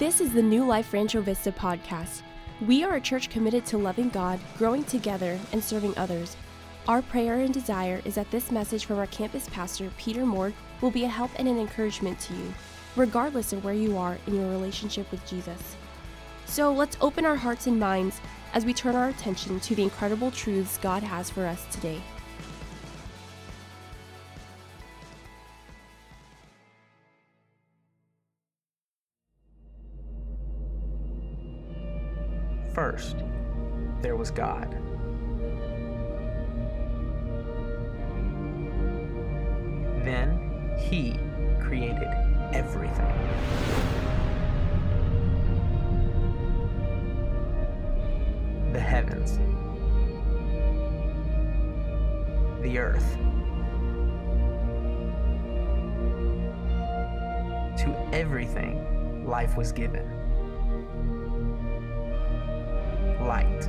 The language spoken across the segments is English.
This is the New Life Rancho Vista podcast. We are a church committed to loving God, growing together, and serving others. Our prayer and desire is that this message from our campus pastor, Peter Moore, will be a help and an encouragement to you, regardless of where you are in your relationship with Jesus. So let's open our hearts and minds as we turn our attention to the incredible truths God has for us today. First, there was God. Then He created everything. The heavens, the earth. To everything, life was given. Light.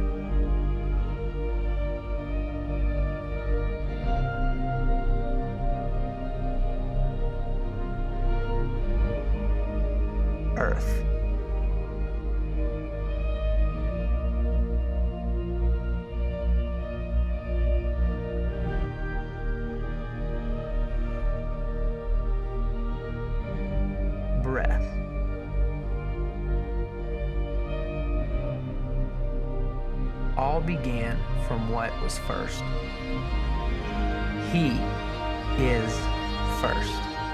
Earth. Breath. All began from what was first. He is first.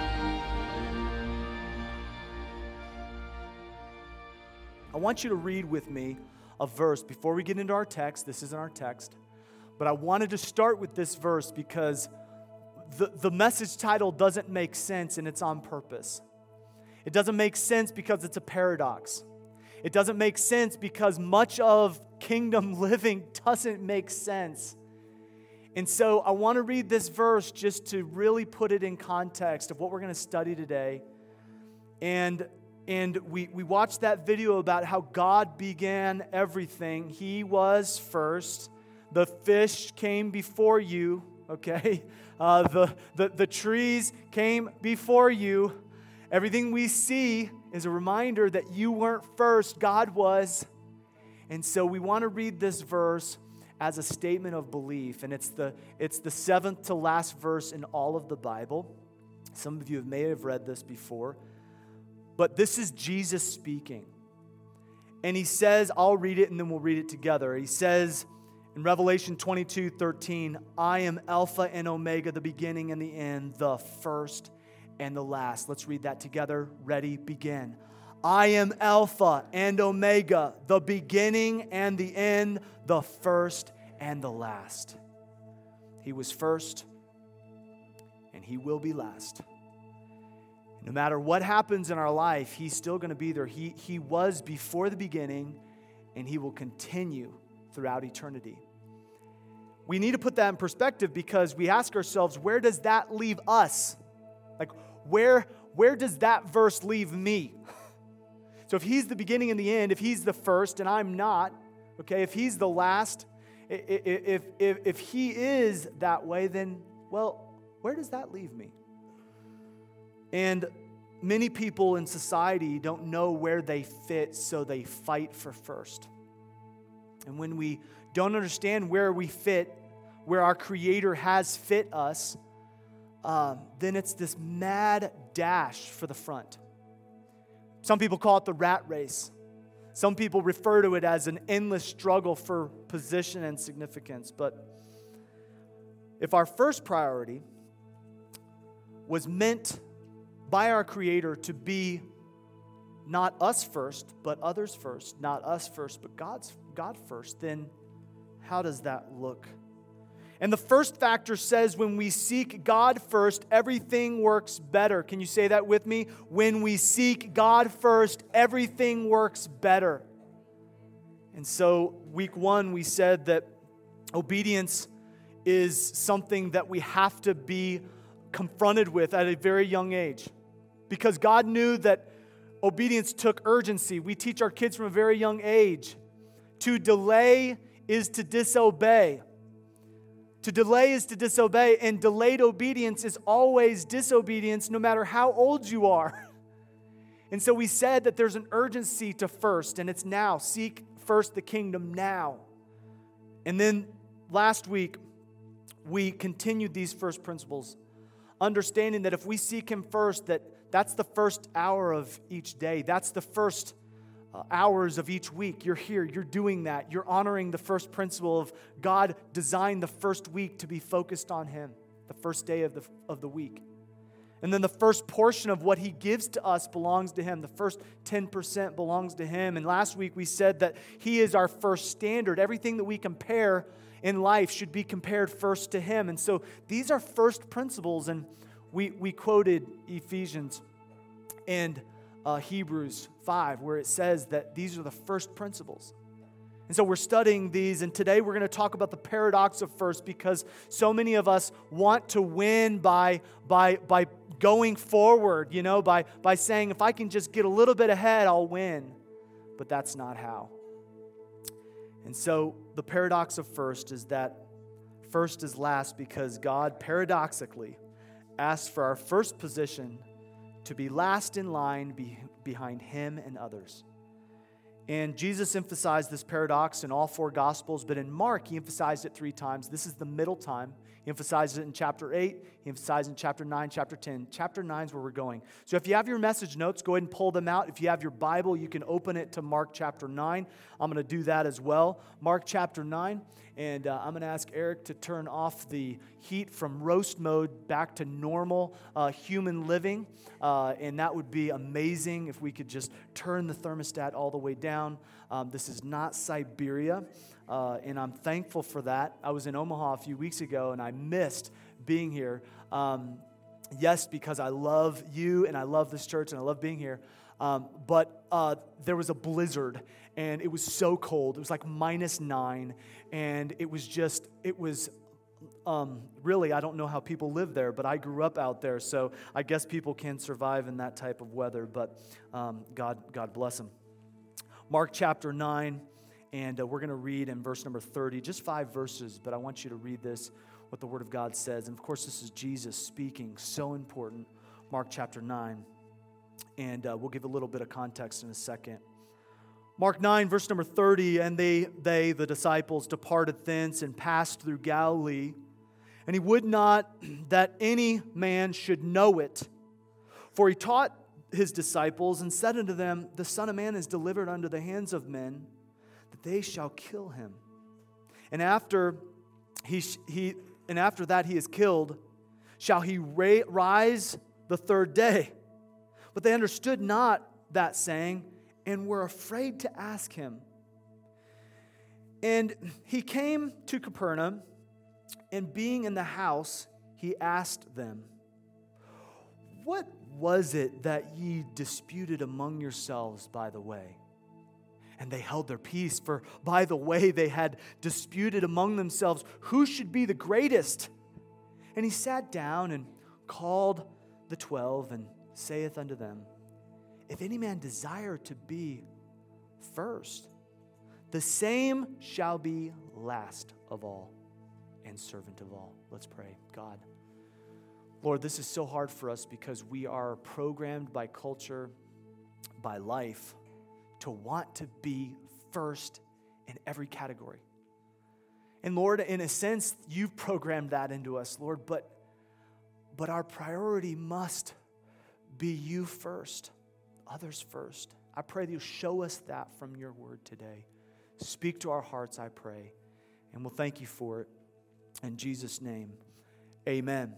I want you to read with me a verse before we get into our text. This isn't our text, but I wanted to start with this verse because the message title doesn't make sense, and it's on purpose. It doesn't make sense because it's a paradox. It doesn't make sense because much of kingdom living doesn't make sense. And so I want to read this verse just to really put it in context of what we're going to study today. And we watched that video about how God began everything. He was first. The fish came before you, okay? The trees came before you. Everything we see is a reminder that you weren't first, God was. And so we want to read this verse as a statement of belief. And it's the seventh to last verse in all of the Bible. Some of you may have read this before. But this is Jesus speaking. And he says, I'll read it and then we'll read it together. He says in Revelation 22:13, I am Alpha and Omega, the beginning and the end, the first and the last. Let's read that together. Ready, begin. I am Alpha and Omega, the beginning and the end, the first and the last. He was first, and He will be last. No matter what happens in our life, He's still going to be there. He was before the beginning, and He will continue throughout eternity. We need to put that in perspective because we ask ourselves, where does that leave us? Like, where does that verse leave me? So if He's the beginning and the end, if He's the first and I'm not, okay, if He's the last, if He is that way, then, well, where does that leave me? And many people in society don't know where they fit, so they fight for first. And when we don't understand where we fit, where our Creator has fit us, then it's this mad dash for the front. Some people call it the rat race. Some people refer to it as an endless struggle for position and significance. But if our first priority was meant by our Creator to be not us first, but others first, not us first, but God first, then how does that look? And the first factor says when we seek God first, everything works better. Can you say that with me? When we seek God first, everything works better. And so week one, we said that obedience is something that we have to be confronted with at a very young age. Because God knew that obedience took urgency. We teach our kids from a very young age. To delay is to disobey. To delay is to disobey, and delayed obedience is always disobedience no matter how old you are. And so we said that there's an urgency to first, and it's now. Seek first the kingdom now. And then last week, we continued these first principles, understanding that if we seek Him first, that's the first hour of each day. That's the first hours of each week. You're here, you're doing that. You're honoring the first principle of God designed the first week to be focused on Him, the first day of the week. And then the first portion of what He gives to us belongs to Him. The first 10% belongs to Him. And last week we said that He is our first standard. Everything that we compare in life should be compared first to Him. And so these are first principles. And we quoted Ephesians and Hebrews 5, where it says that these are the first principles. And so we're studying these, and today we're going to talk about the paradox of first, because so many of us want to win by going forward, by saying, if I can just get a little bit ahead, I'll win. But that's not how. And so the paradox of first is that first is last, because God paradoxically asked for our first position to be last in line behind Him and others. And Jesus emphasized this paradox in all four Gospels, but in Mark, He emphasized it 3 times. This is the middle time. He emphasized it in chapter 8. He emphasized it in chapter 9, chapter 10. Chapter 9 is where we're going. So if you have your message notes, go ahead and pull them out. If you have your Bible, you can open it to Mark chapter 9. I'm going to do that as well. Mark chapter 9. And I'm going to ask Eric to turn off the heat from roast mode back to normal human living. And that would be amazing if we could just turn the thermostat all the way down. This is not Siberia, and I'm thankful for that. I was in Omaha a few weeks ago, and I missed being here. Yes, because I love you, and I love this church, and I love being here. But there was a blizzard, and it was so cold. It was like -9, and it was really, I don't know how people live there, but I grew up out there, so I guess people can survive in that type of weather, but God bless them. Mark chapter 9, and we're going to read in verse number 30, just 5 verses, but I want you to read this, what the Word of God says. And of course, this is Jesus speaking, so important. Mark chapter 9. And we'll give a little bit of context in a second. Mark 9, verse number 30, and they, the disciples, departed thence and passed through Galilee. And He would not that any man should know it. For He taught His disciples and said unto them, the Son of Man is delivered unto the hands of men, that they shall kill Him. And after that He is killed, shall He rise the third day. But they understood not that saying, and were afraid to ask Him. And He came to Capernaum, and being in the house, He asked them, what was it that ye disputed among yourselves by the way? And they held their peace, for by the way they had disputed among themselves who should be the greatest. And He sat down and called the 12, and saith unto them, if any man desire to be first, the same shall be last of all and servant of all. Let's pray. God, Lord, this is so hard for us because we are programmed by culture, by life, to want to be first in every category. And Lord, in a sense, You've programmed that into us, Lord, but our priority must be You first, others first. I pray that You'll show us that from Your word today. Speak to our hearts, I pray, and we'll thank You for it. In Jesus' name, amen.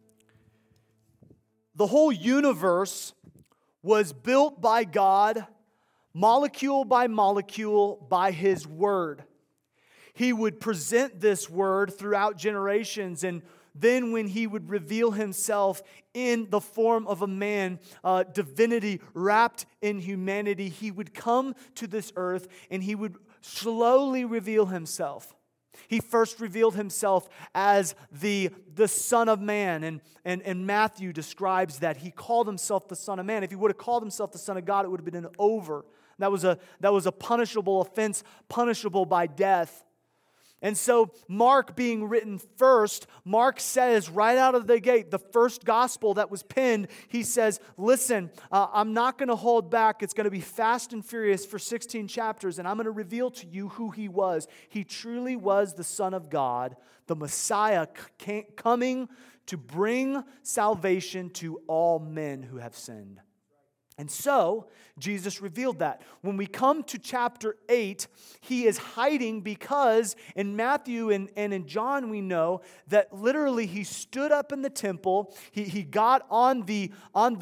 The whole universe was built by God, molecule by molecule, by His word. He would present this word throughout generations, and then when He would reveal Himself in the form of a man, divinity wrapped in humanity, He would come to this earth and He would slowly reveal Himself. He first revealed Himself as the Son of Man, and Matthew describes that He called Himself the Son of Man. If He would have called Himself the Son of God, it would have been over. That was a punishable offense, punishable by death. And so Mark being written first, Mark says right out of the gate, the first gospel that was penned, he says, listen, I'm not going to hold back. It's going to be fast and furious for 16 chapters, and I'm going to reveal to you who he was. He truly was the Son of God, the Messiah coming to bring salvation to all men who have sinned. And so, Jesus revealed that. When we come to chapter 8, he is hiding because in Matthew and in John we know that literally he stood up in the temple. He got on the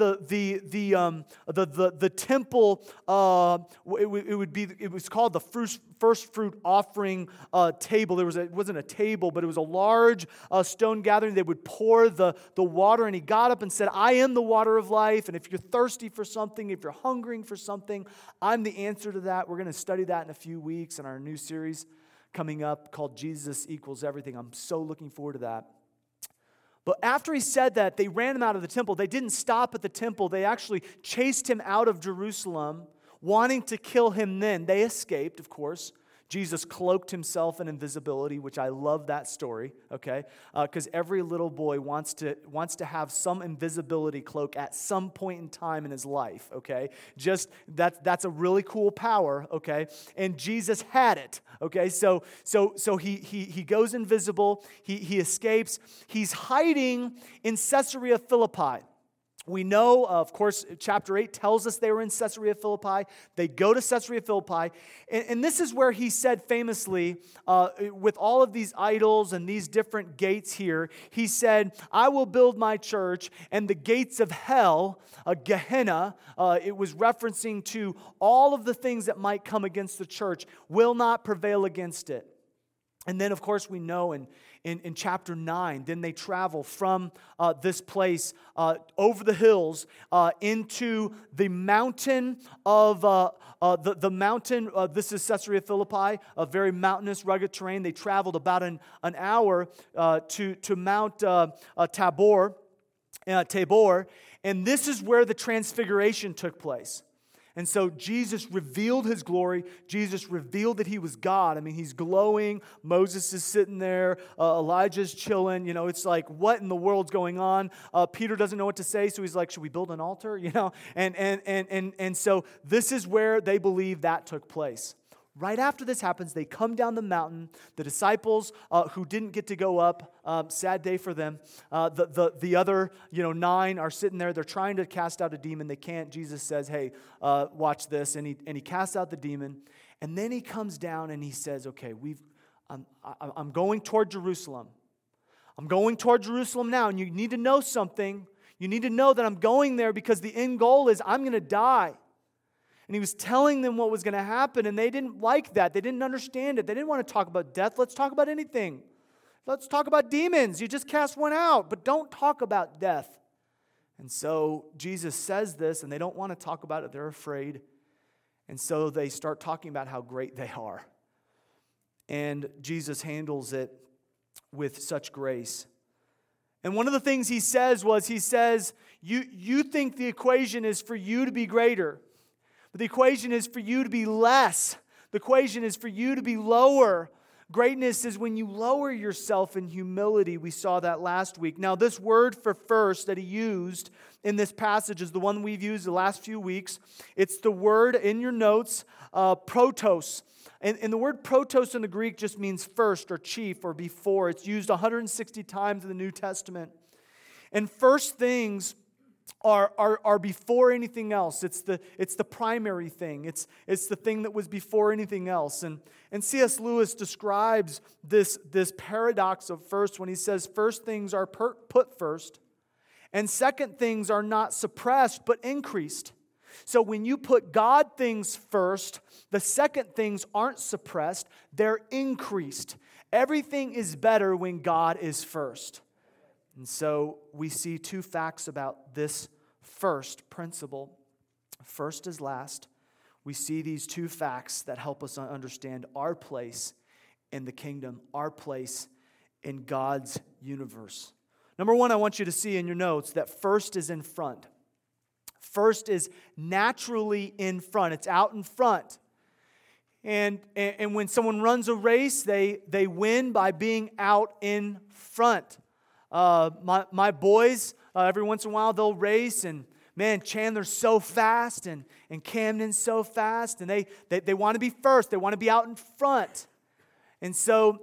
temple. It was called the first fruit offering table. It wasn't a table, but it was a large stone gathering. They would pour the water, and he got up and said, I am the water of life, and if you're thirsty for something, if you're hungering for something, I'm the answer to that. We're going to study that in a few weeks in our new series coming up called Jesus Equals Everything. I'm so looking forward to that. But after he said that, they ran him out of the temple. They didn't stop at the temple. They actually chased him out of Jerusalem, wanting to kill him then. They escaped, of course. Jesus cloaked himself in invisibility, which I love that story, okay? Because every little boy wants to have some invisibility cloak at some point in time in his life, okay? Just that's a really cool power, okay? And Jesus had it, okay? So he goes invisible. He escapes. He's hiding in Caesarea Philippi. We know, of course, chapter 8 tells us they were in Caesarea Philippi. They go to Caesarea Philippi. And this is where he said famously, with all of these idols and these different gates here, he said, I will build my church, and the gates of hell, Gehenna, it was referencing to all of the things that might come against the church, will not prevail against it. And then, of course, we know in chapter 9, then they travel from this place over the hills into the mountain of the mountain. This is Caesarea Philippi, a very mountainous, rugged terrain. They traveled about an hour to Mount Tabor, and this is where the transfiguration took place. And so Jesus revealed his glory. Jesus revealed that he was God. I mean, he's glowing. Moses is sitting there. Elijah's chilling. You know, it's like, what in the world's going on? Peter doesn't know what to say, so he's like, should we build an altar? You know, and so this is where they believe that took place. Right after this happens, they come down the mountain. The disciples who didn't get to go up, sad day for them. The other 9 are sitting there. They're trying to cast out a demon. They can't. Jesus says, hey, watch this. And he casts out the demon. And then he comes down and he says, okay, I'm going toward Jerusalem. I'm going toward Jerusalem now. And you need to know something. You need to know that I'm going there because the end goal is I'm going to die. And he was telling them what was going to happen, and they didn't like that. They didn't understand it. They didn't want to talk about death. Let's talk about anything. Let's talk about demons. You just cast one out, but don't talk about death. And so Jesus says this, and they don't want to talk about it. They're afraid. And so they start talking about how great they are. And Jesus handles it with such grace. And one of the things he says, you think the equation is for you to be greater. But the equation is for you to be less. The equation is for you to be lower. Greatness is when you lower yourself in humility. We saw that last week. Now, this word for first that he used in this passage is the one we've used the last few weeks. It's the word in your notes, protos. And the word protos in the Greek just means first or chief or before. It's used 160 times in the New Testament. And first things are before anything else. It's the primary thing. It's the thing that was before anything else. And C.S. Lewis describes this paradox of first when he says first things are put first, and second things are not suppressed but increased. So when you put God things first, the second things aren't suppressed, they're increased. Everything is better when God is first. And so we see 2 facts about this first principle. First is last. We see these 2 facts that help us understand our place in the kingdom, our place in God's universe. Number 1, I want you to see in your notes that first is in front. First is naturally in front. It's out in front. And when someone runs a race, they win by being out in front. My boys, every once in a while, they'll race, and man, Chandler's so fast, and Camden's so fast, and they want to be first. They want to be out in front. And so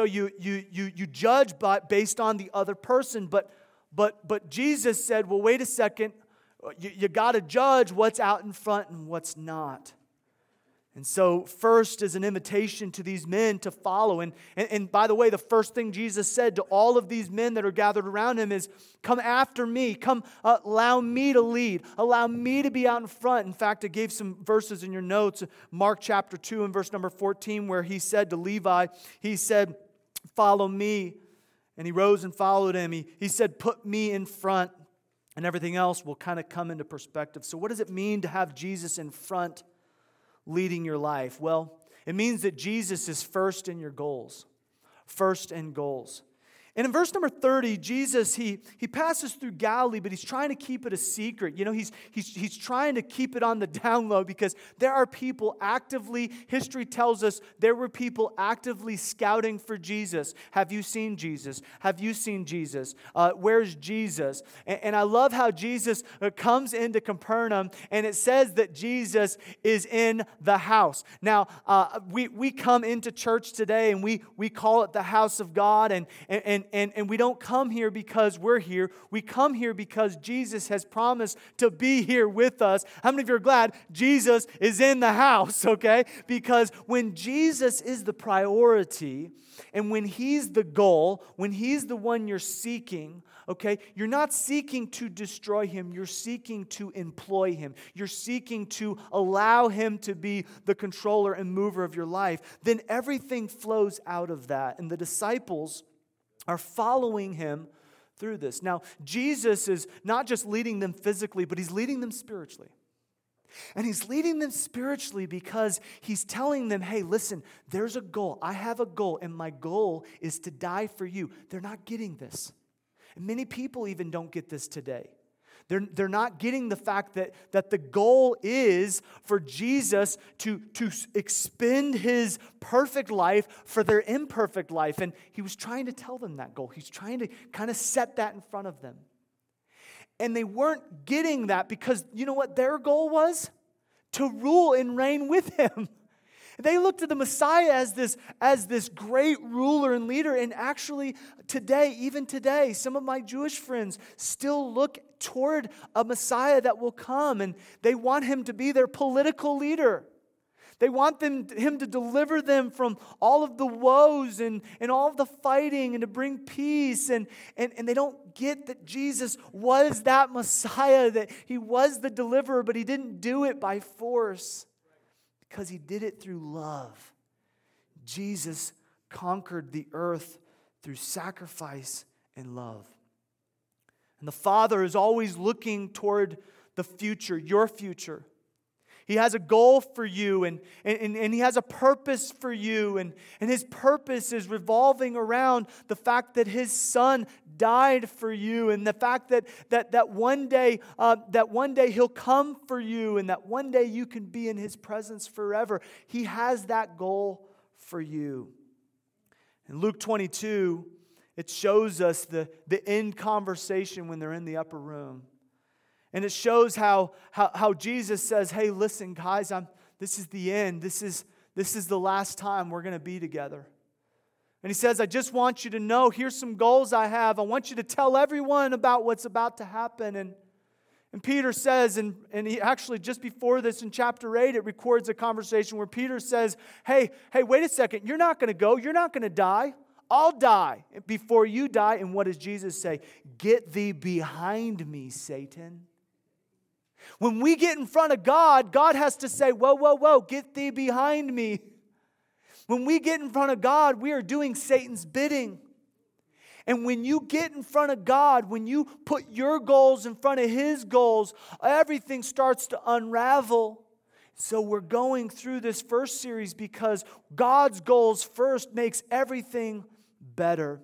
you judge based on the other person. But Jesus said, well, wait a second. You got to judge what's out in front and what's not. And so first is an invitation to these men to follow. And by the way, the first thing Jesus said to all of these men that are gathered around him is, come after me. Come, allow me to lead. Allow me to be out in front. In fact, I gave some verses in your notes. Mark chapter 2 and verse number 14, where he said to Levi, he said, follow me. And he rose and followed him. He said, put me in front. And everything else will kind of come into perspective. So what does it mean to have Jesus in front leading your life? Well, it means that Jesus is first in your goals. First in goals. And in verse number 30, Jesus, he passes through Galilee, but he's trying to keep it a secret. You know, he's trying to keep it on the down low because there are people actively, history tells us there were people actively scouting for Jesus. Have you seen Jesus? Have you seen Jesus? Where's Jesus? And I love how Jesus comes into Capernaum, and it says that Jesus is in the house. Now, we come into church today, and we call it the house of God, and we don't come here because we're here. We come here because Jesus has promised to be here with us. How many of you are glad Jesus is in the house, okay? Because when Jesus is the priority and when He's the goal, when He's the one you're seeking, okay, you're not seeking to destroy Him. You're seeking to employ Him. You're seeking to allow Him to be the controller and mover of your life. Then everything flows out of that. And the disciples are following Him through this. Now, Jesus is not just leading them physically, but He's leading them spiritually. And He's leading them spiritually because He's telling them, hey, listen, there's a goal. I have a goal, and my goal is to die for you. They're not getting this. And many people even don't get this today. They're not getting the fact that the goal is for Jesus to expend His perfect life for their imperfect life. And He was trying to tell them that goal. He's trying to kind of set that in front of them. And they weren't getting that because you know what their goal was? To rule and reign with Him. They looked at the Messiah as this great ruler and leader. And actually today, even today, some of my Jewish friends still look toward a Messiah that will come. And they want Him to be their political leader. They want Him to deliver them from all of the woes and all of the fighting and to bring peace. And they don't get that Jesus was that Messiah, that He was the deliverer, but He didn't do it by force. Because He did it through love. Jesus conquered the earth through sacrifice and love. And the Father is always looking toward the future, your future. He has a goal for you and He has a purpose for you. And His purpose is revolving around the fact that His Son died for you and the fact that one day He'll come for you and that one day you can be in His presence forever. He has that goal for you. In Luke 22, it shows us the end conversation when they're in the upper room. And it shows how Jesus says, hey, listen, guys, this is the end. This is the last time we're going to be together. And He says, I just want you to know, here's some goals I have. I want you to tell everyone about what's about to happen. And Peter says, and he actually just before this in chapter 8, it records a conversation where Peter says, hey, wait a second. You're not going to go. You're not going to die. I'll die before you die. And what does Jesus say? Get thee behind me, Satan. When we get in front of God, God has to say, whoa, get thee behind me. When we get in front of God, we are doing Satan's bidding. And when you get in front of God, when you put your goals in front of His goals, everything starts to unravel. So we're going through this first series because God's goals first makes everything better.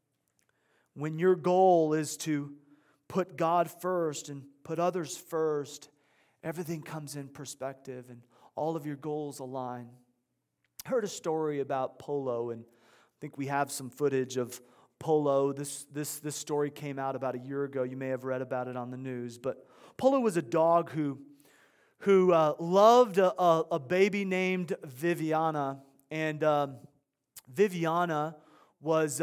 When your goal is to put God first and put others first, everything comes in perspective and all of your goals align. heard a story about Polo, and I think we have some footage of Polo. This story came out about a year ago. You may have read about it on the news. But Polo was a dog who loved a baby named Viviana. And Viviana was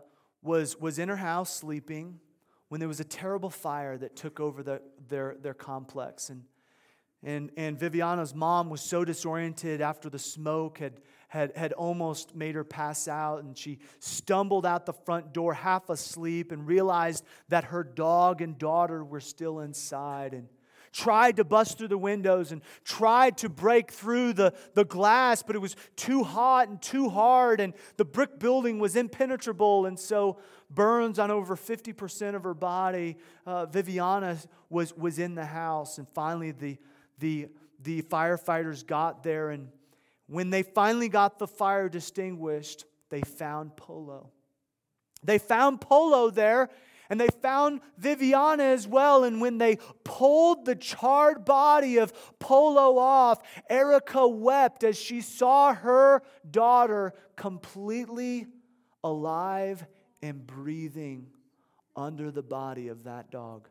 in her house sleeping when there was a terrible fire that took over their complex. And Viviana's mom was so disoriented after the smoke had almost made her pass out, and she stumbled out the front door half asleep and realized that her dog and daughter were still inside, and tried to bust through the windows and tried to break through the glass, but it was too hot and too hard, and the brick building was impenetrable, and so burns on over 50% of her body. Viviana was in the house, and finally the firefighters got there, and when they finally got the fire extinguished, they found Polo. They found Polo there, and they found Viviana as well. And when they pulled the charred body of Polo off, Erica wept as she saw her daughter completely alive and breathing under the body of that dog.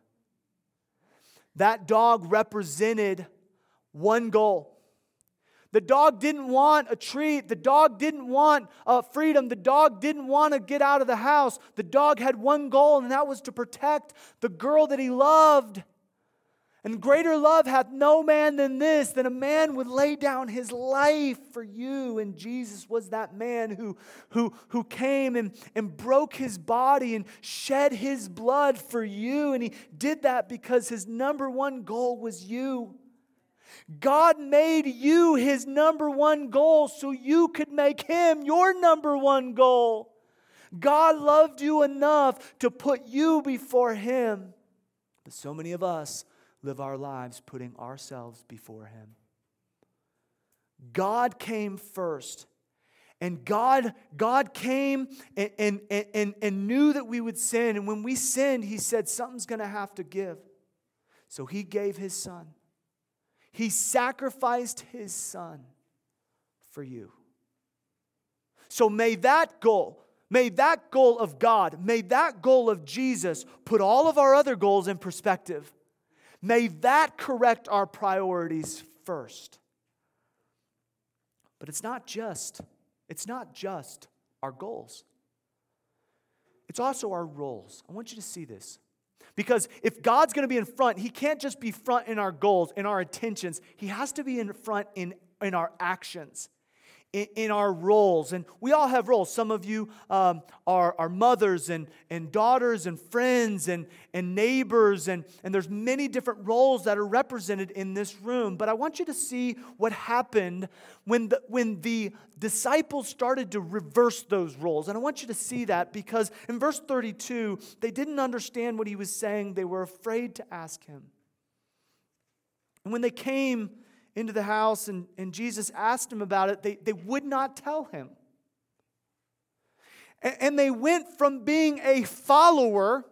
That dog represented one goal. The dog didn't want a treat. The dog didn't want freedom. The dog didn't want to get out of the house. The dog had one goal, and that was to protect the girl that he loved. And greater love hath no man than this, that a man would lay down his life for you. And Jesus was that man who came and broke his body and shed his blood for you. And he did that because his number one goal was you. God made you His number one goal so you could make Him your number one goal. God loved you enough to put you before Him. But so many of us live our lives putting ourselves before Him. God came first. And God came and knew that we would sin. And when we sinned, He said something's going to have to give. So He gave His Son. He sacrificed His Son for you. So may that goal of God, may that goal of Jesus put all of our other goals in perspective. May that correct our priorities first. But it's not just our goals. It's also our roles. I want you to see this. Because if God's going to be in front, He can't just be front in our goals, in our intentions. He has to be in front in our actions, in our roles. And we all have roles. Some of you are mothers and daughters and friends and neighbors. And there's many different roles that are represented in this room. But I want you to see what happened when the disciples started to reverse those roles. And I want you to see that because in verse 32, they didn't understand what He was saying. They were afraid to ask Him. And when they came into the house and Jesus asked them about it, they would not tell Him. And they went from being a follower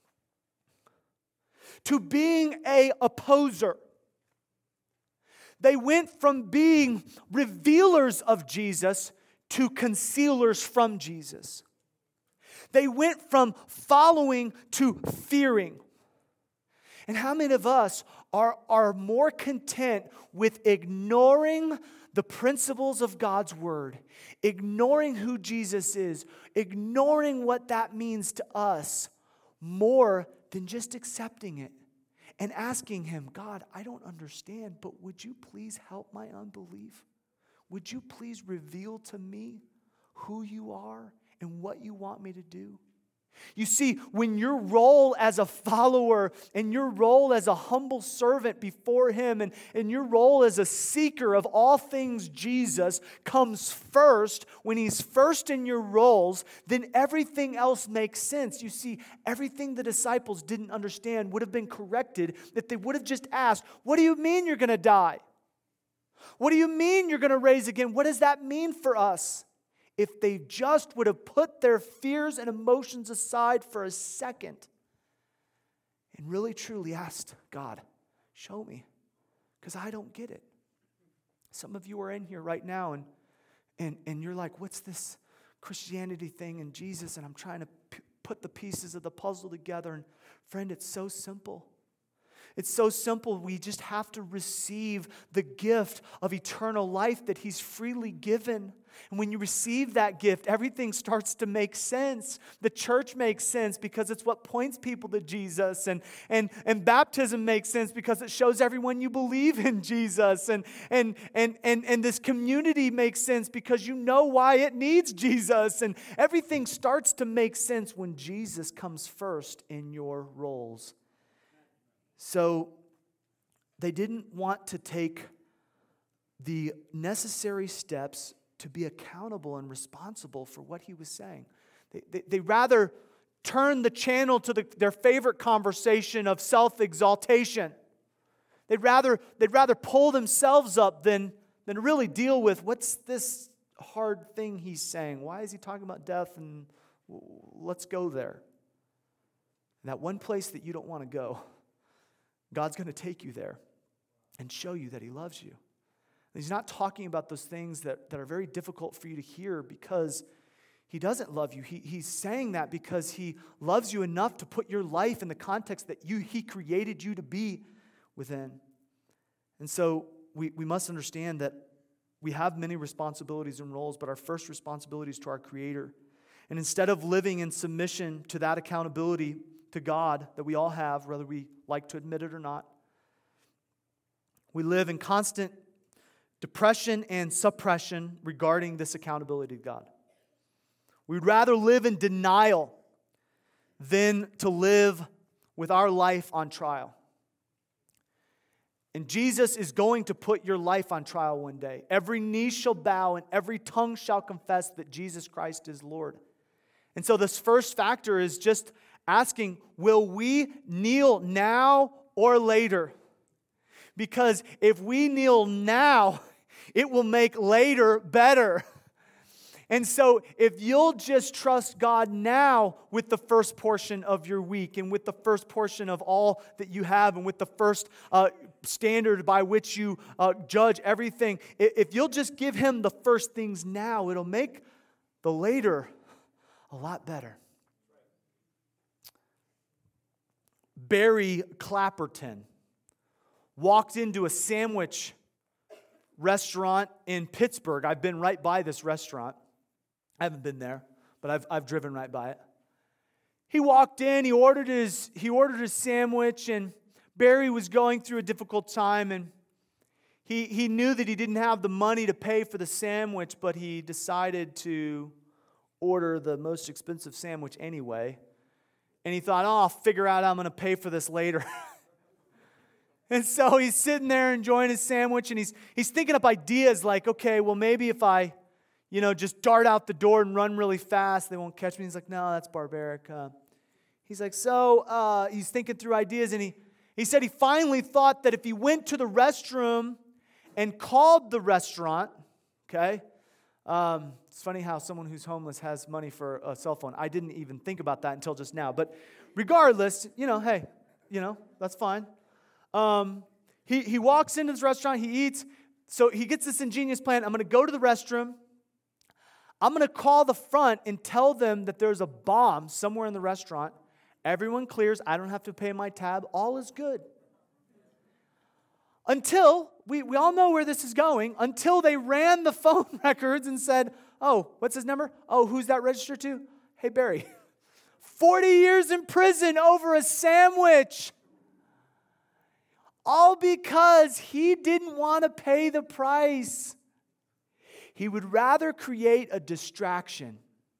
to being an opposer. They went from being revealers of Jesus to concealers from Jesus. They went from following to fearing. And how many of us are more content with ignoring the principles of God's Word, ignoring who Jesus is, ignoring what that means to us, more than just accepting it and asking Him, God, I don't understand, but would you please help my unbelief? Would you please reveal to me who you are and what you want me to do? You see, when your role as a follower and your role as a humble servant before Him and your role as a seeker of all things Jesus comes first, when He's first in your roles, then everything else makes sense. You see, everything the disciples didn't understand would have been corrected if they would have just asked, what do you mean you're going to die? What do you mean you're going to raise again? What does that mean for us? If they just would have put their fears and emotions aside for a second and really truly asked God, show me, because I don't get it. Some of you are in here right now And you're like, what's this Christianity thing and Jesus? And I'm trying to put the pieces of the puzzle together. And friend, it's so simple. It's so simple. We just have to receive the gift of eternal life that He's freely given. And when you receive that gift, everything starts to make sense. The church makes sense because it's what points people to Jesus. And baptism makes sense because it shows everyone you believe in Jesus. And this community makes sense because you know why it needs Jesus. And everything starts to make sense when Jesus comes first in your roles. So they didn't want to take the necessary steps to be accountable and responsible for what He was saying. They rather turn the channel to their favorite conversation of self-exaltation. They'd rather pull themselves up than really deal with what's this hard thing He's saying. Why is He talking about death? And let's go there. That one place that you don't want to go, God's going to take you there and show you that He loves you. He's not talking about those things that are very difficult for you to hear because He doesn't love you. He's saying that because He loves you enough to put your life in the context that He created you to be within. And so we must understand that we have many responsibilities and roles, but our first responsibility is to our Creator. And instead of living in submission to that accountability to God that we all have, whether we like to admit it or not, we live in constant depression and suppression regarding this accountability to God. We'd rather live in denial than to live with our life on trial. And Jesus is going to put your life on trial one day. Every knee shall bow and every tongue shall confess that Jesus Christ is Lord. And so this first factor is just asking, will we kneel now or later? Because if we kneel now, it will make later better. And so if you'll just trust God now with the first portion of your week and with the first portion of all that you have and with the first standard by which you judge everything, if you'll just give Him the first things now, it'll make the later a lot better. Barry Clapperton walked into a sandwich restaurant in Pittsburgh. I've been right by this restaurant. I haven't been there, but I've driven right by it. He walked in, he ordered his sandwich, and Barry was going through a difficult time, and he knew that he didn't have the money to pay for the sandwich, but he decided to order the most expensive sandwich anyway. And he thought, I'll figure out how I'm going to pay for this later. And so he's sitting there enjoying his sandwich, and he's thinking up ideas like, okay, well, maybe if I, just dart out the door and run really fast, they won't catch me. He's like, no, that's barbaric. He's like, he's thinking through ideas, and he said he finally thought that if he went to the restroom and called the restaurant, okay, it's funny how someone who's homeless has money for a cell phone. I didn't even think about that until just now. But regardless, hey, that's fine. He walks into this restaurant, he eats. So he gets this ingenious plan. I'm going to go to the restroom. I'm going to call the front and tell them that there's a bomb somewhere in the restaurant. Everyone clears. I don't have to pay my tab. All is good. Until, we all know where this is going, until they ran the phone records and said, oh, what's his number? Oh, who's that registered to? Hey, Barry. 40 years in prison over a sandwich. All because he didn't want to pay the price. He would rather create a distraction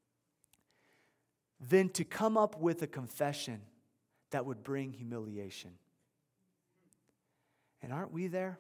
than to come up with a confession that would bring humiliation. And aren't we there?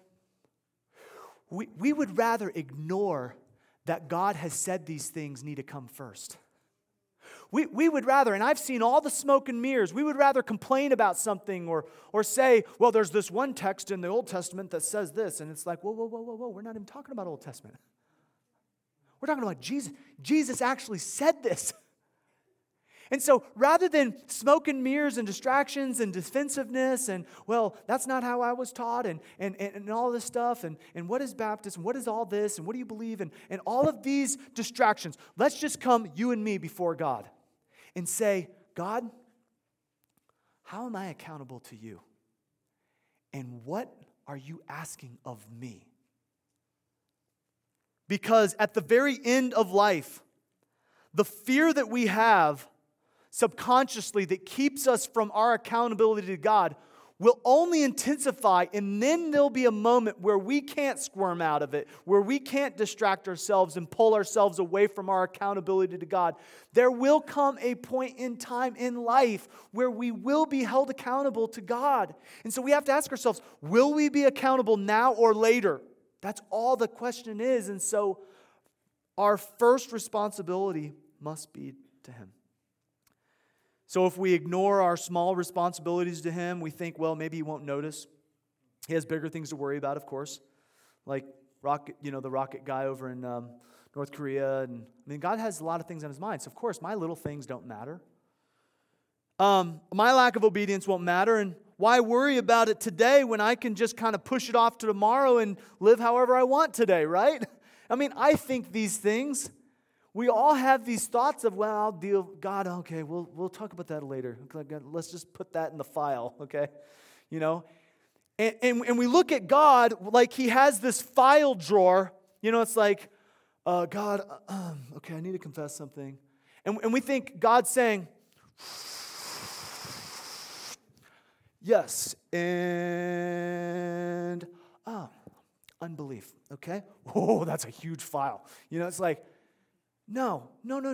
We would rather ignore that God has said these things need to come first. We would rather, and I've seen all the smoke and mirrors, we would rather complain about something or say, well, there's this one text in the Old Testament that says this. And it's like, whoa, we're not even talking about Old Testament. We're talking about Jesus. Jesus actually said this. And so rather than smoke and mirrors and distractions and defensiveness and, well, that's not how I was taught and all this stuff and what is baptism, what is all this and what do you believe in, and all of these distractions, let's just come, you and me, before God and say, God, how am I accountable to you? And what are you asking of me? Because at the very end of life, the fear that we have subconsciously that keeps us from our accountability to God will only intensify, and then there'll be a moment where we can't squirm out of it, where we can't distract ourselves and pull ourselves away from our accountability to God. There will come a point in time in life where we will be held accountable to God. And so we have to ask ourselves, will we be accountable now or later? That's all the question is. And so our first responsibility must be to Him. So if we ignore our small responsibilities to Him, we think, well, maybe He won't notice. He has bigger things to worry about, of course, like the rocket guy over in North Korea. And I mean, God has a lot of things on His mind. So of course, my little things don't matter. My lack of obedience won't matter. And why worry about it today when I can just kind of push it off to tomorrow and live however I want today, right? I mean, I think these things. We all have these thoughts of, well, I'll deal, God, okay, we'll talk about that later. Let's just put that in the file, okay? You know? And we look at God like He has this file drawer. You know, it's like, God, okay, I need to confess something. And we think God's saying, yes, and, unbelief, okay? Oh, that's a huge file. You know, it's like, no.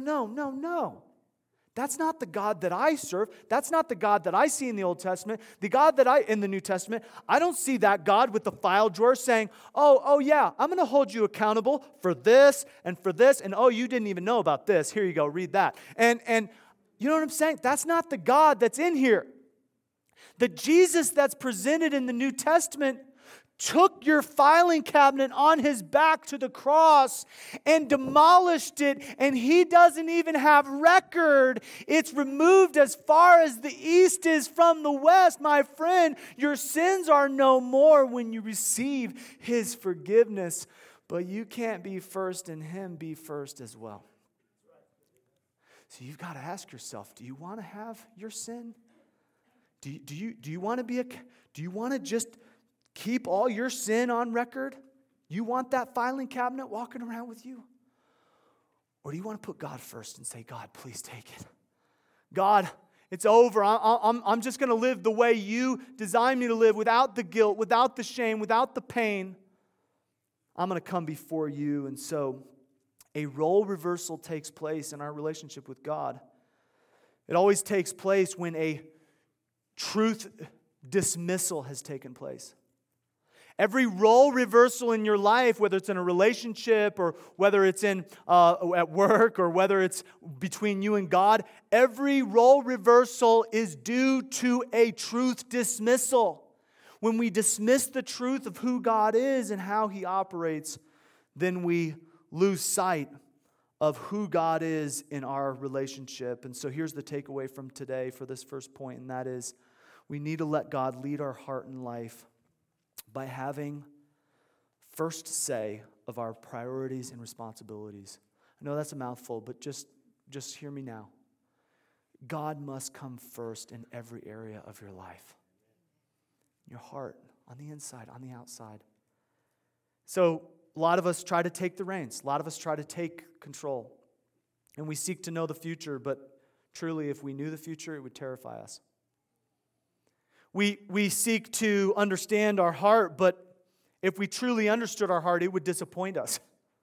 That's not the God that I serve. That's not the God that I see in the Old Testament. The God in the New Testament, I don't see that God with the file drawer saying, oh yeah, I'm going to hold you accountable for this, and oh, you didn't even know about this. Here you go, read that. And you know what I'm saying? That's not the God that's in here. The Jesus that's presented in the New Testament took your filing cabinet on His back to the cross and demolished it, and He doesn't even have record. It's removed as far as the east is from the west. My friend, your sins are no more when you receive His forgiveness, but you can't be first in Him, be first as well. So you've got to ask yourself, do you want to have your sin? Do you want to just keep all your sin on record? You want that filing cabinet walking around with you? Or do you want to put God first and say, God, please take it. God, it's over. I'm just going to live the way you designed me to live, without the guilt, without the shame, without the pain. I'm going to come before you. And so a role reversal takes place in our relationship with God. It always takes place when a truth dismissal has taken place. Every role reversal in your life, whether it's in a relationship or whether it's in at work or whether it's between you and God, every role reversal is due to a truth dismissal. When we dismiss the truth of who God is and how He operates, then we lose sight of who God is in our relationship. And so here's the takeaway from today for this first point, and that is we need to let God lead our heart and life by having first say of our priorities and responsibilities. I know that's a mouthful, but just hear me now. God must come first in every area of your life. Your heart, on the inside, on the outside. So a lot of us try to take the reins. A lot of us try to take control. And we seek to know the future, but truly, if we knew the future, it would terrify us. We seek to understand our heart, but if we truly understood our heart, it would disappoint us.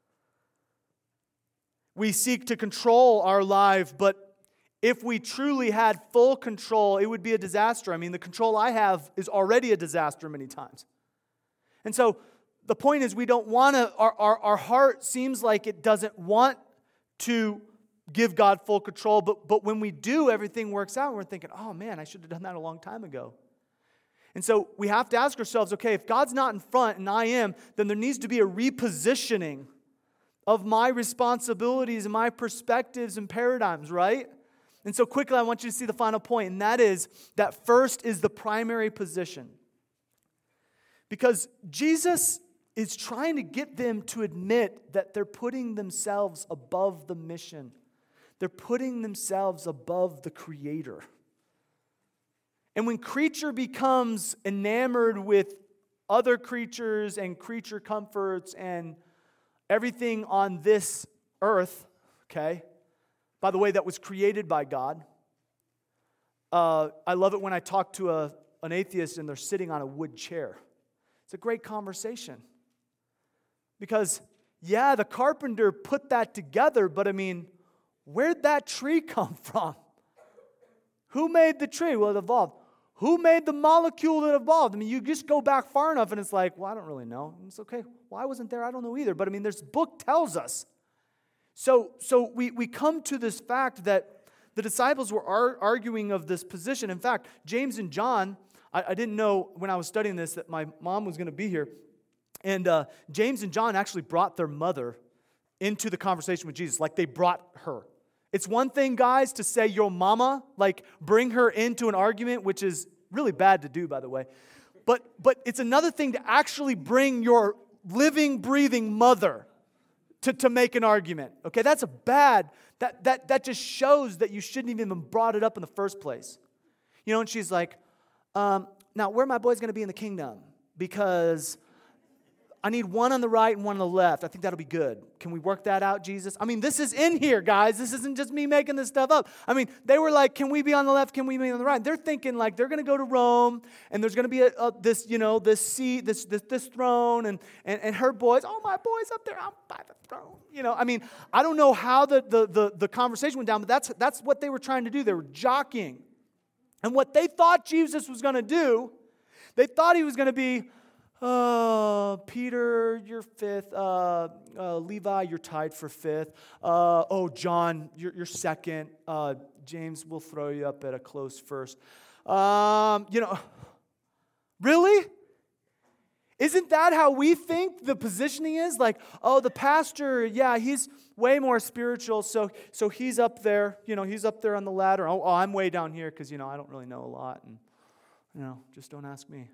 We seek to control our life, but if we truly had full control, it would be a disaster. I mean, the control I have is already a disaster many times. And so the point is, we don't want to, our heart seems like it doesn't want to give God full control, but when we do, everything works out, and we're thinking, oh man, I should have done that a long time ago. And so we have to ask ourselves, okay, if God's not in front and I am, then there needs to be a repositioning of my responsibilities and my perspectives and paradigms, right? And so quickly, I want you to see the final point, and that is that first is the primary position. Because Jesus is trying to get them to admit that they're putting themselves above the mission. They're putting themselves above the Creator. And when creature becomes enamored with other creatures and creature comforts and everything on this earth, okay, by the way, that was created by God. I love it when I talk to an atheist and they're sitting on a wood chair. It's a great conversation. Because, yeah, the carpenter put that together, but I mean, where'd that tree come from? Who made the tree? Well, it evolved. Who made the molecule that evolved? I mean, you just go back far enough and it's like, well, I don't really know. And it's okay. Well, I wasn't there. I don't know either. But I mean, this book tells us. So we come to this fact that the disciples were arguing of this position. In fact, James and John, I didn't know when I was studying this that my mom was going to be here. And James and John actually brought their mother into the conversation with Jesus. Like they brought her. It's one thing, guys, to say your mama, like bring her into an argument, which is really bad to do, by the way. But it's another thing to actually bring your living, breathing mother to make an argument. Okay, that's a bad, that just shows that you shouldn't even have brought it up in the first place. You know, and she's like, now where are my boys going to be in the kingdom? Because I need one on the right and one on the left. I think that'll be good. Can we work that out, Jesus? I mean, this is in here, guys. This isn't just me making this stuff up. I mean, they were like, can we be on the left? Can we be on the right? They're thinking like they're going to go to Rome, and there's going to be this seat, this throne, and her boys. Oh, my boy's up there. I'm by the throne. You know, I mean, I don't know how the conversation went down, but that's what they were trying to do. They were jockeying, and what they thought Jesus was going to do, they thought he was going to be. Peter, you're fifth. Levi, you're tied for fifth. John, you're second. James, we'll throw you up at a close first. Really? Isn't that how we think the positioning is? Like, the pastor, yeah, he's way more spiritual, so he's up there. You know, he's up there on the ladder. Oh, I'm way down here because, I don't really know a lot. And, just don't ask me.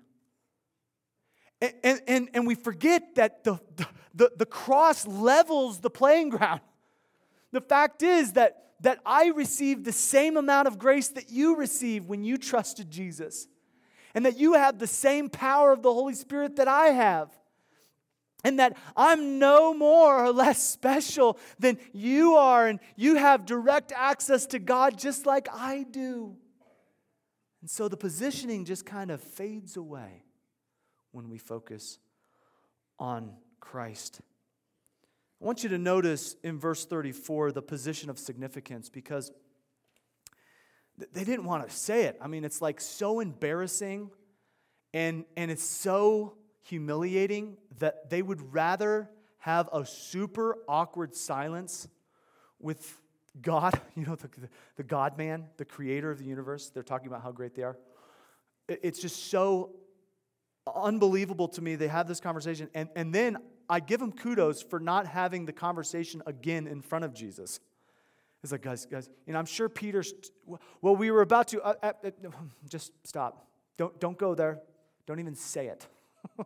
And we forget that the cross levels the playing ground. The fact is that I received the same amount of grace that you received when you trusted Jesus. And that you have the same power of the Holy Spirit that I have. And that I'm no more or less special than you are. And you have direct access to God just like I do. And so the positioning just kind of fades away when we focus on Christ. I want you to notice in verse 34 the position of significance, because they didn't want to say it. I mean, it's like so embarrassing and it's so humiliating that they would rather have a super awkward silence with God, the God-man, the creator of the universe. They're talking about how great they are. It's just so unbelievable to me. They have this conversation, and then I give them kudos for not having the conversation again in front of Jesus. It's like, guys, I'm sure Peter's, well, we were about to, just stop. Don't go there. Don't even say it. Now,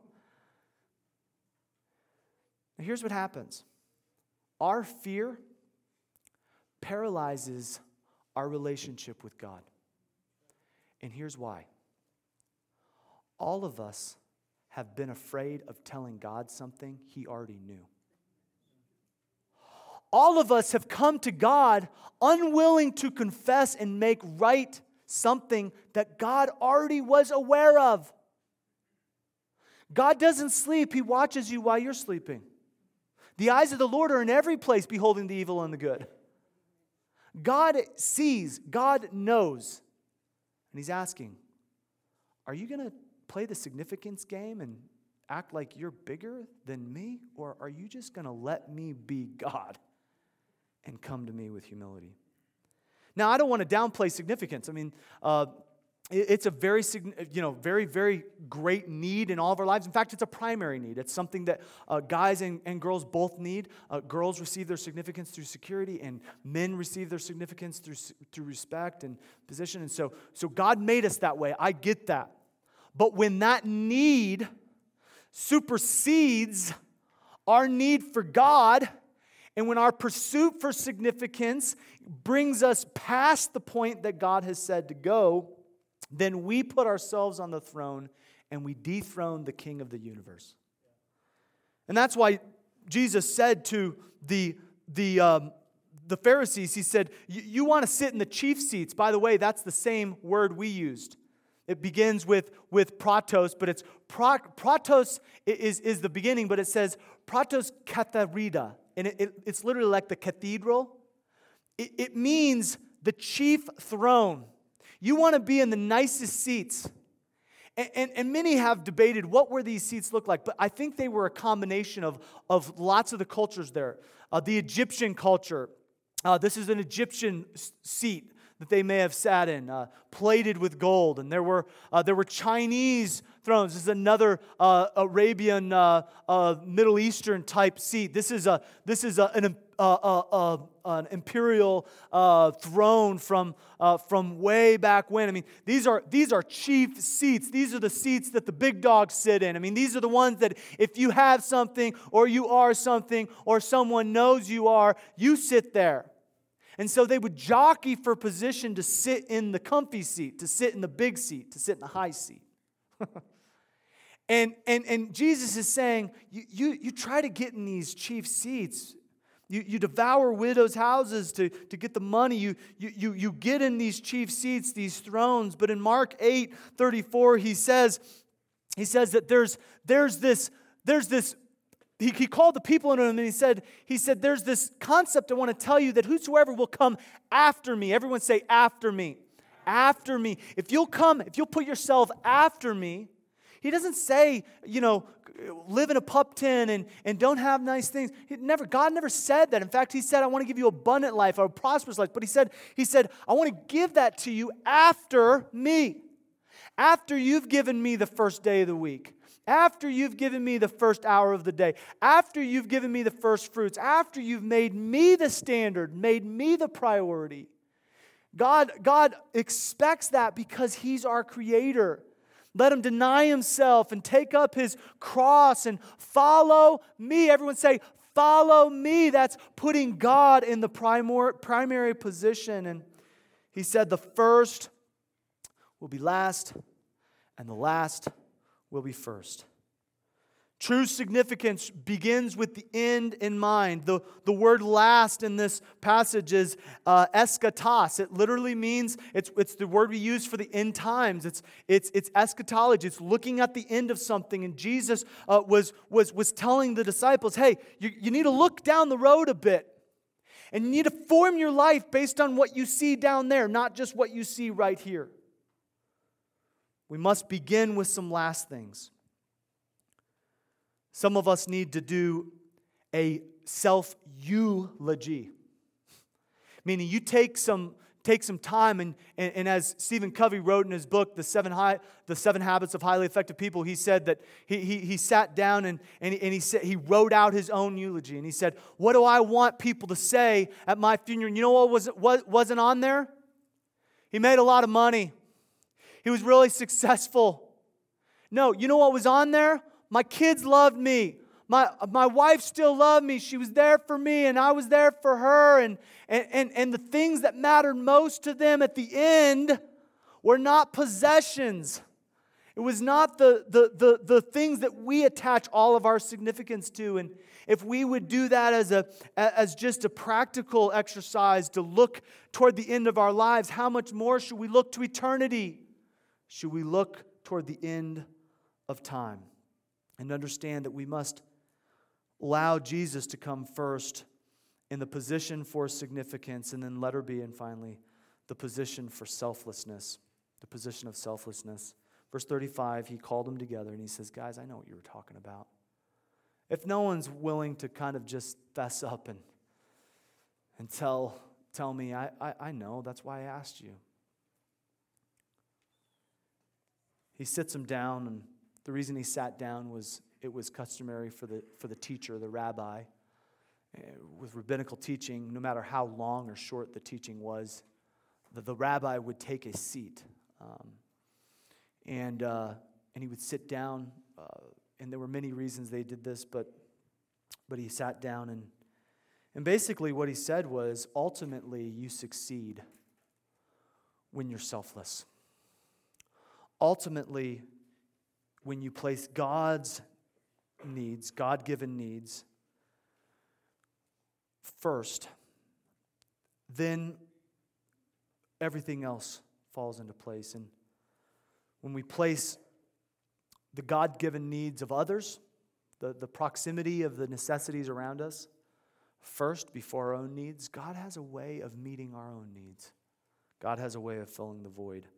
here's what happens. Our fear paralyzes our relationship with God. And here's why. All of us have been afraid of telling God something He already knew. All of us have come to God unwilling to confess and make right something that God already was aware of. God doesn't sleep. He watches you while you're sleeping. The eyes of the Lord are in every place, beholding the evil and the good. God sees. God knows. And He's asking, are you going to play the significance game and act like you're bigger than me? Or are you just going to let me be God and come to me with humility? Now, I don't want to downplay significance. I mean, It's a very, very, very great need in all of our lives. In fact, it's a primary need. It's something that guys and girls both need. Girls receive their significance through security, and men receive their significance through respect and position. And so God made us that way. I get that. But when that need supersedes our need for God, and when our pursuit for significance brings us past the point that God has said to go, then we put ourselves on the throne and we dethrone the King of the universe. And that's why Jesus said to the Pharisees, he said, you want to sit in the chief seats. By the way, that's the same word we used. It begins with pratos, but it's pratos is the beginning, but it says pratos katharida. And it's literally like the cathedral. It means the chief throne. You want to be in the nicest seats. And many have debated what were these seats look like, but I think they were a combination of lots of the cultures there. The Egyptian culture, this is an Egyptian seat that they may have sat in, plated with gold. And there were Chinese thrones. This is another Arabian, Middle Eastern type seat. This is an imperial throne from way back when. I mean, these are chief seats. These are the seats that the big dogs sit in. I mean, these are the ones that if you have something or you are something or someone knows you are, you sit there. And so they would jockey for position to sit in the comfy seat, to sit in the big seat, to sit in the high seat. and Jesus is saying, you try to get in these chief seats. You devour widows' houses to get the money. You get in these chief seats, these thrones. But in Mark 8:34, he says that there's this. He called the people into him and he said, there's this concept I want to tell you that whosoever will come after me, everyone say after me, after me. If you'll put yourself after me, he doesn't say, live in a pup tent and don't have nice things. God never said that. In fact, he said, I want to give you abundant life or a prosperous life. But he said, I want to give that to you after me. After you've given me the first day of the week. After you've given me the first hour of the day, after you've given me the first fruits, after you've made me the standard, made me the priority. God expects that because He's our Creator. Let Him deny Himself and take up His cross and follow me. Everyone say, follow me. That's putting God in the primary position. And He said the first will be last and the last will be first. True significance begins with the end in mind. The word last in this passage is eschatos. It literally means, it's the word we use for the end times. It's eschatology. It's looking at the end of something. And Jesus was telling the disciples, hey, you need to look down the road a bit. And you need to form your life based on what you see down there, not just what you see right here. We must begin with some last things. Some of us need to do a self-eulogy. Meaning you take some time and as Stephen Covey wrote in his book, The Seven Habits of Highly Effective People, he said that he sat down and he wrote out his own eulogy. And he said, what do I want people to say at my funeral? And you know what wasn't on there? He made a lot of money. He was really successful. No, you know what was on there? My kids loved me. My wife still loved me. She was there for me and I was there for her. And the things that mattered most to them at the end were not possessions. It was not the things that we attach all of our significance to. And if we would do that as just a practical exercise to look toward the end of our lives, how much more should we look to eternity? Should we look toward the end of time and understand that we must allow Jesus to come first in the position for significance, and then letter B, and finally, the position for selflessness, the position of selflessness. Verse 35, he called them together and he says, guys, I know what you were talking about. If no one's willing to kind of just fess up and tell me, I know, that's why I asked you. he sits him down, and the reason he sat down was it was customary for the teacher, the rabbi, with rabbinical teaching, no matter how long or short the teaching was, the rabbi would take a seat, and he would sit down, and there were many reasons they did this, but he sat down, and basically what he said was, ultimately you succeed when you're selfless. Ultimately, when you place God's needs, God-given needs, first, then everything else falls into place. And when we place the God-given needs of others, the proximity of the necessities around us, first before our own needs, God has a way of meeting our own needs. God has a way of filling the void.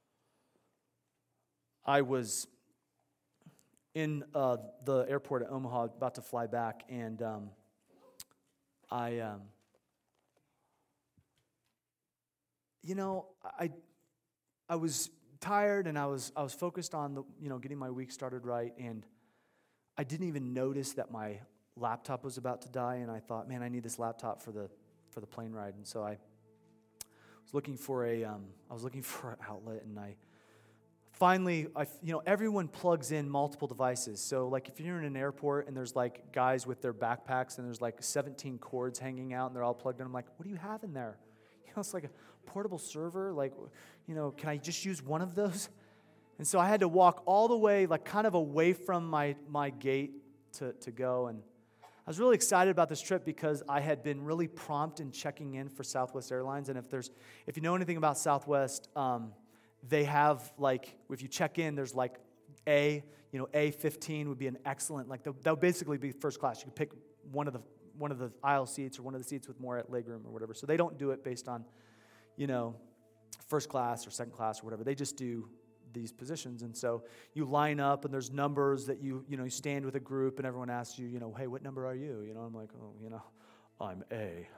I was in the airport at Omaha, about to fly back, and I was tired, and I was focused on getting my week started right, and I didn't even notice that my laptop was about to die, and I thought, man, I need this laptop for the plane ride, and so I was looking for an outlet, and Finally, everyone plugs in multiple devices. So, like, if you're in an airport and there's, like, guys with their backpacks and there's, like, 17 cords hanging out and they're all plugged in, I'm like, what do you have in there? It's like a portable server. Like, can I just use one of those? And so I had to walk all the way, like, kind of away from my gate to go. And I was really excited about this trip because I had been really prompt in checking in for Southwest Airlines. And if you know anything about Southwest, they have, like, if you check in, there's like A15 would be an excellent, like, that would basically be first class. You could pick one of the aisle seats or one of the seats with more legroom or whatever. So they don't do it based on, first class or second class or whatever. They just do these positions. And so you line up, and there's numbers that you stand with a group, and everyone asks you, hey, what number are you? I'm like, I'm A.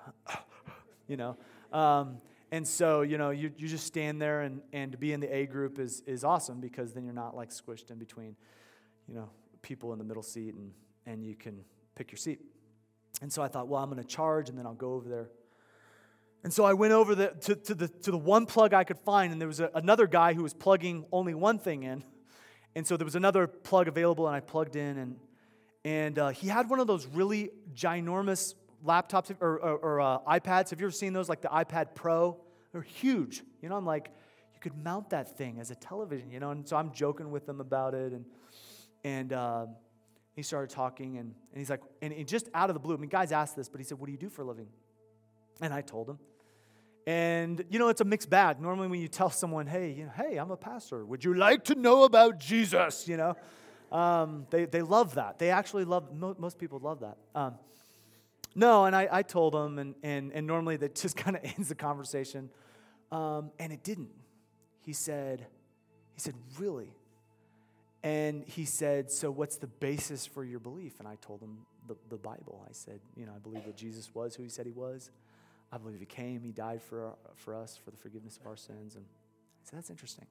And so, you just stand there, and to be in the A group is awesome, because then you're not, like, squished in between, people in the middle seat, and you can pick your seat. And so I thought, well, I'm going to charge, and then I'll go over there. And so I went over to the one plug I could find, and there was another guy who was plugging only one thing in. And so there was another plug available, and I plugged in, and he had one of those really ginormous laptops or iPads. Have you ever seen those, like the iPad Pro? They're huge. I'm like, you could mount that thing as a television, And so I'm joking with him about it, and he started talking, and he's like, and just out of the blue, guys ask this, but he said, what do you do for a living? And I told him. And, it's a mixed bag. Normally when you tell someone, hey, I'm a pastor. Would you like to know about Jesus? They love that. They actually love, most people love that. No, and I told him, and normally that just kind of ends the conversation. And it didn't. He said, really? And he said, so what's the basis for your belief? And I told him the Bible. I said, I believe that Jesus was who he said he was. I believe he came, he died for us, for the forgiveness of our sins. And I said, that's interesting.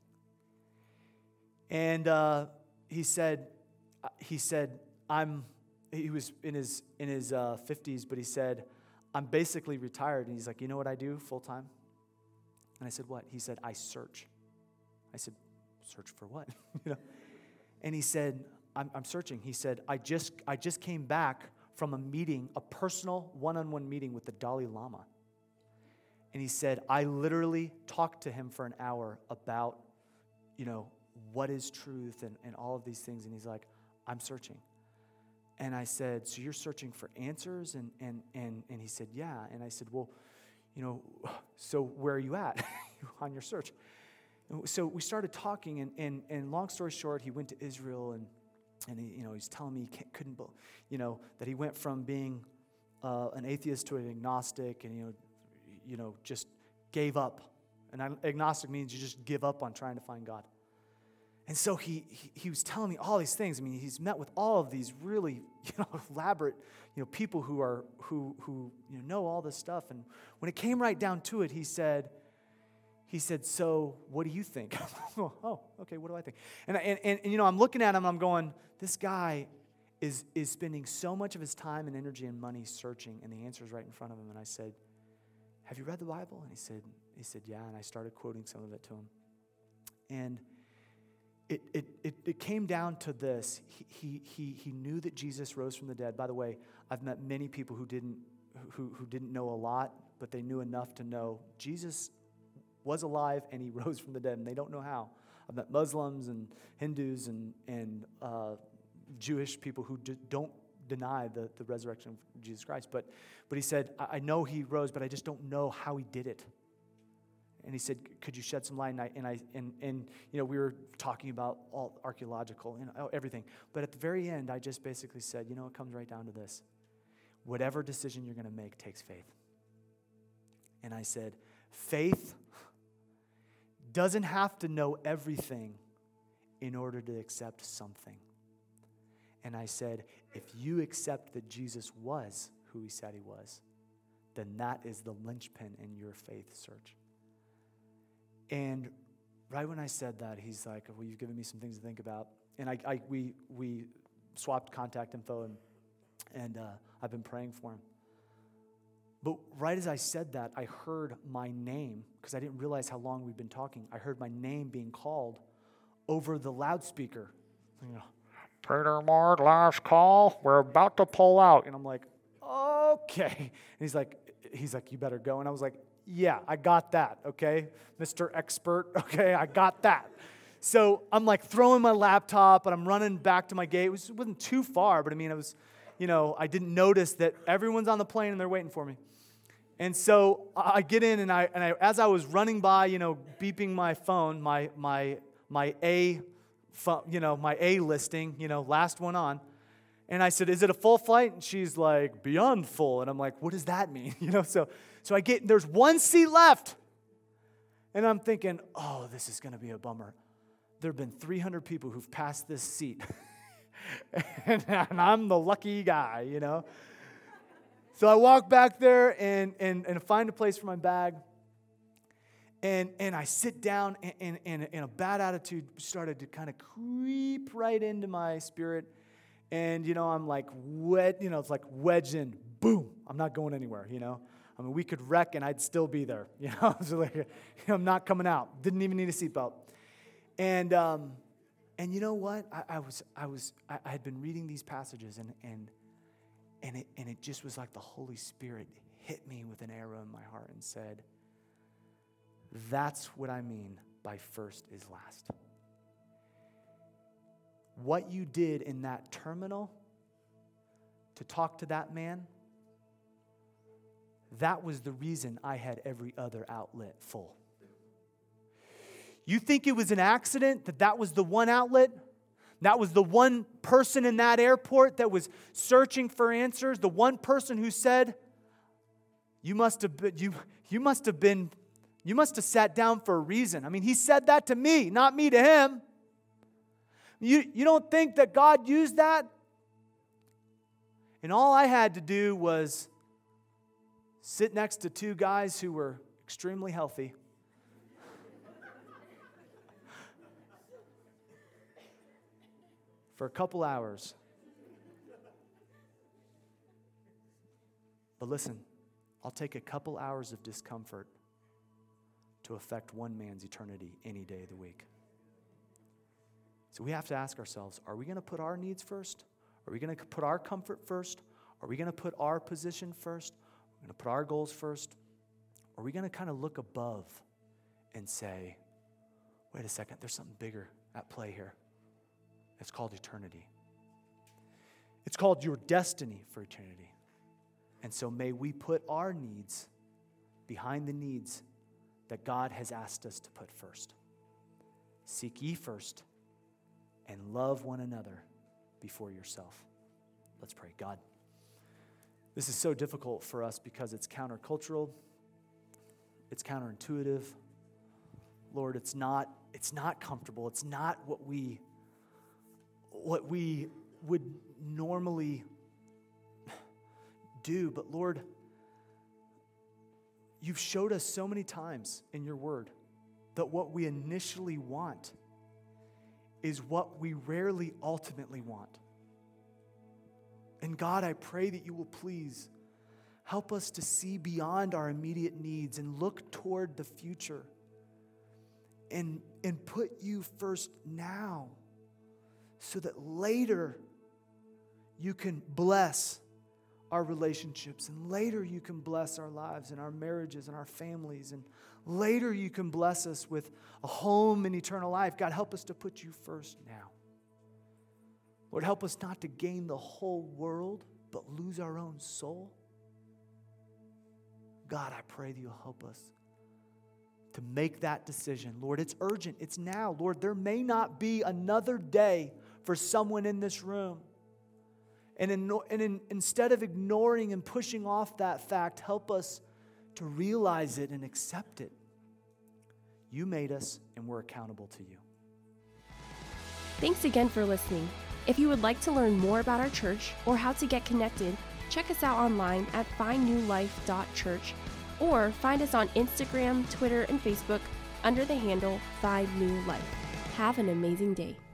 And he said, he was in his 50s, but he said, I'm basically retired. And he's like, you know what I do full time? And I said, what? He said, I search. I said, search for what? And he said, I'm searching. He said, I just came back from a personal one-on-one meeting with the Dalai Lama. And he said, I literally talked to him for an hour about, what is truth and all of these things. And he's like, I'm searching. And I said, so you're searching for answers? And he said, yeah. And I said, well, so where are you at on your search? And so we started talking, and long story short, he went to Israel, and he, he's telling me he couldn't, that he went from being an atheist to an agnostic, and just gave up. And agnostic means you just give up on trying to find God. And so he was telling me all these things. He's met with all of these really, elaborate, people who know all this stuff. And when it came right down to it, he said, he said, so what do you think? Oh, okay, what do I think? And you know, I'm looking at him, I'm going, this guy is spending so much of his time and energy and money searching, and the answer is right in front of him. And I said, have you read the Bible? And he said, yeah, and I started quoting some of it to him. And it came down to this. He knew that Jesus rose from the dead. By the way, I've met many people who didn't know a lot, but they knew enough to know Jesus was alive and he rose from the dead, and they don't know how. I've met Muslims and Hindus and Jewish people who don't deny the resurrection of Jesus Christ. But he said, I know he rose, but I just don't know how he did it. And he said, could you shed some light? And you know, we were talking about all archaeological, you know, everything. But at the very end, I just basically said, you know, it comes right down to this. Whatever decision you're going to make takes faith. And I said, faith doesn't have to know everything in order to accept something. And I said, if you accept that Jesus was who he said he was, then that is the linchpin in your faith search. And right when I said that, he's like, well, you've given me some things to think about. And we swapped contact info, and I've been praying for him. But right as I said that, I heard my name, because I didn't realize how long we'd been talking. I heard my name being called over the loudspeaker. You know, Peter Moore, last call. We're about to pull out. And I'm like, okay. And he's like, you better go. And I was like, yeah, I got that, okay? Mr. Expert, okay, I got that. So I'm like throwing my laptop, and I'm running back to my gate. It wasn't too far, but I mean, it was, you know, I didn't notice that everyone's on the plane and they're waiting for me. And so I get in, and I as I was running by, you know, beeping my phone, my A listing, you know, last one on. And I said, is it a full flight? And she's like, beyond full. And I'm like, what does that mean? You know, so I get, there's one seat left. And I'm thinking, oh, this is going to be a bummer. There have been 300 people who've passed this seat. and I'm the lucky guy, you know. So I walk back there and find a place for my bag. And I sit down, and a bad attitude started to kind of creep right into my spirit. And, you know, I'm like, it's like wedged in. Boom. I'm not going anywhere, you know. I mean, we could wreck and I'd still be there, you know. So like, I'm not coming out. Didn't even need a seatbelt. And you know what? I had been reading these passages, and it just was like the Holy Spirit hit me with an arrow in my heart and said, that's what I mean by first is last. What you did in that terminal to talk to that man, that was the reason I had every other outlet full. You think it was an accident that was the one outlet? That was the one person in that airport that was searching for answers? The one person who said, you must have sat down for a reason. I mean, he said that to me, not me to him. You don't think that God used that? And all I had to do was sit next to two guys who were extremely healthy. For a couple hours. But listen, I'll take a couple hours of discomfort to affect one man's eternity any day of the week. So we have to ask ourselves, are we going to put our needs first? Are we going to put our comfort first? Are we going to put our position first? Are we going to put our goals first? Or are we going to kind of look above and say, wait a second, there's something bigger at play here. It's called eternity. It's called your destiny for eternity. And so may we put our needs behind the needs that God has asked us to put first. Seek ye first, and love one another before yourself. Let's pray. God, this is so difficult for us because it's countercultural. It's counterintuitive. Lord, it's not comfortable. It's not what we would normally do. But Lord, you've showed us so many times in your word that what we initially want is what we rarely ultimately want. And God, I pray that you will please help us to see beyond our immediate needs and look toward the future and put you first now so that later you can bless our relationships, and later you can bless our lives and our marriages and our families, and later you can bless us with a home and eternal life. God, help us to put you first now. Lord, help us not to gain the whole world but lose our own soul. God, I pray that you'll help us to make that decision. Lord, it's urgent. It's now. Lord, there may not be another day for someone in this room. And instead of ignoring and pushing off that fact, help us to realize it and accept it. You made us, and we're accountable to you. Thanks again for listening. If you would like to learn more about our church or how to get connected, check us out online at findnewlife.church or find us on Instagram, Twitter, and Facebook under the handle Find New Life. Have an amazing day.